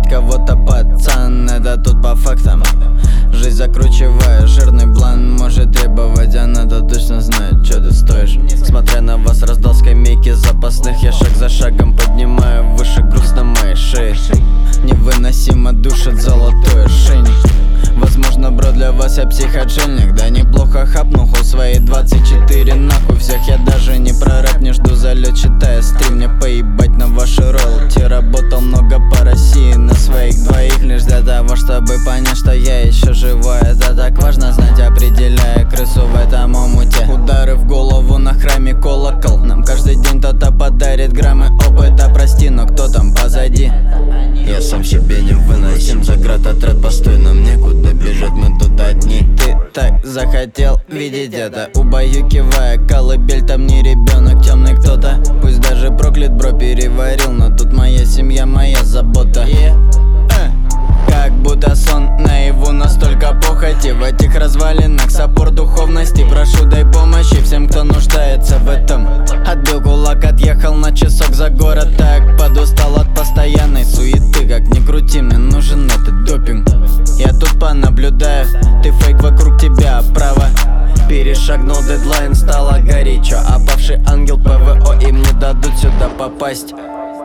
кого-то пацан, это тут по фактам. Жизнь закручивая, жирный блан может требовать, а надо точно знать, что ты стоишь. Смотря на вас, раздал скамейки запасных, я шаг за шагом поднимаю выше, груз на моей шее. Невыносимо душит золотой ошейник. Возможно, бро, для вас я психотшельник. Да неплохо хапнул у свои 24, нахуй всех. Я даже не про рэп, не жду залет, читая стрим. Мне поебать на ваши роллти. Работал много по России на своих двоих, лишь для того, чтобы понять, что я еще живой. Это так важно знать, определяя крысу в этом омуте. Удары в голову на храме колокол. Нам каждый день кто-то подарит граммы опыта. Прости, но кто там позади? Я сам себе не выносим. Заградотряд, постой, нам некуда бежать, мы тут одни. Ты так захотел видеть это, убаюкивая колыбель, там не ребенок, темный кто-то. Пусть даже проклят, бро, переварил, но тут моя семья, моя забота. Как будто сон наяву, настолько похоти. В этих развалинах сопор духовности. Прошу, дай помощи всем, кто нуждается в этом. Отбил кулак, отъехал на часок за город. Так подустал от постоянной суеты. Как ни крути, мне нужен этот допинг. Я тут понаблюдаю, ты фейк, вокруг тебя оправа. Перешагнул дедлайн, стало горячо. Опавший ангел ПВО, им не дадут сюда попасть.